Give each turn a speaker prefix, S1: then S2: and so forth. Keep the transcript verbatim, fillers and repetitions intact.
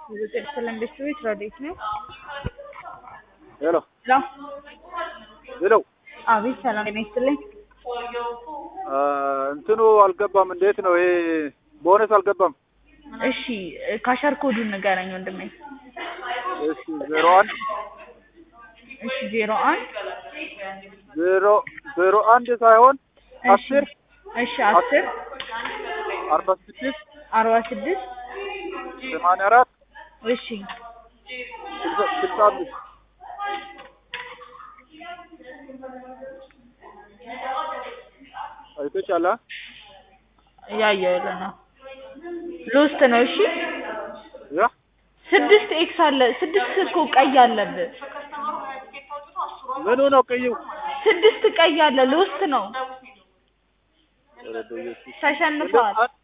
S1: ሰላም ቤተሰቦች ረዴት ነው።
S2: ሄሎ
S1: ሄሎ
S2: ሄሎ
S1: አቤት ሰላም ጤና ይስጥልኝ።
S2: እንትኑ አልገባም። እንዴት ነው ይሄ ቦነስ አልገባም?
S1: እሺ ካሸር ኮዱን ንገረኝ ወንድሜ።
S2: እሺ ዜሮ አንድ
S1: እሺ ዜሮ አንድ
S2: ዜሮ ዜሮ አንድ ሳይሆን
S1: እሺ
S2: አስር
S1: እሺ አስር
S2: አርባ ስድስት
S1: አርባ ስድስት
S2: ሰማንያ አራት
S1: እሺ
S2: ስልሳ ስልሳ አምስት አይተሻላ?
S1: ያየሁልህ ነው። ሎስት ነው። እሺ
S2: ያ
S1: ስድስት ኤክስ አለ። ስድስት እኮ ቀይ አለብህ።
S2: ምኑ ነው ቀዩ?
S1: ስድስት ቀይ አለ። ሎስት ነው። ተሸንፈዋል።